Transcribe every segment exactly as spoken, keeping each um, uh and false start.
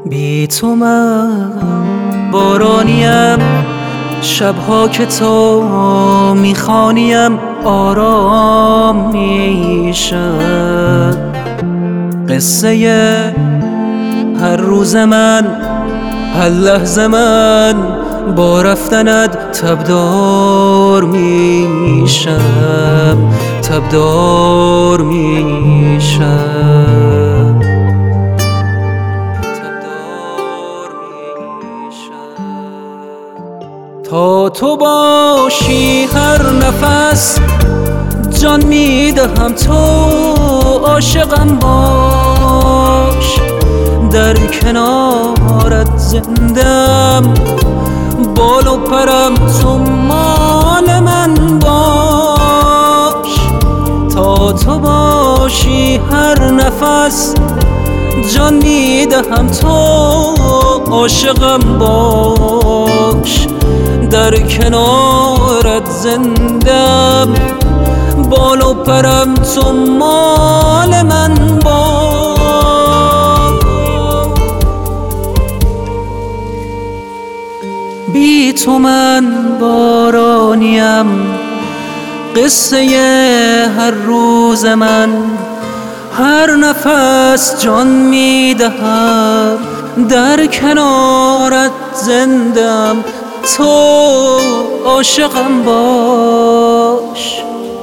بی تو من بارانیم، شبها که تو میخوانیم آرام میشم. قصه هر روز من، هر لحظه من با رفتنت تبدار میشم، تبدار میشم، تبدار میشم. تا تو باشی هر نفس جان میدهم، تو عاشقم باش، در کنارت زندم، بال و پرم تو مال من باش. تا تو باشی هر نفس جان میدهم، تو عاشقم باش، در کنارت زندم، بال و پرم تو مال من باش. بی تو من بارانیم، قصه هر روز من، هر نفس جان میدهم، در کنارت زندم، تو عاشقم باش.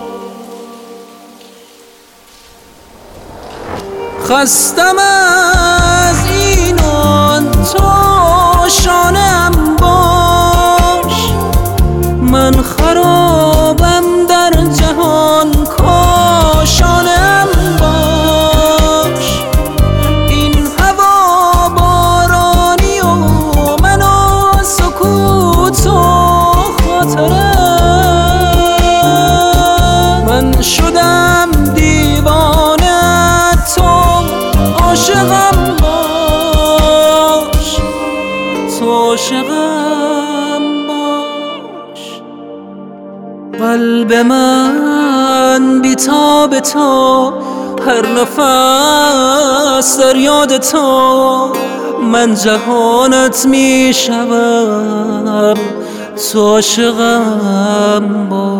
خستم از اینان تو شانه‌ام باش، من خرابم در جهان کاشانه‌ام باش. این هوا بارانی و من و سکوت و خاطرم، من شدم دیوانه تو عاشقم باش، تو عاشقم باش. قلب من بی تاب تو، هر نفس در یاد تو، من جهانت می شوم، تو عاشقم باش.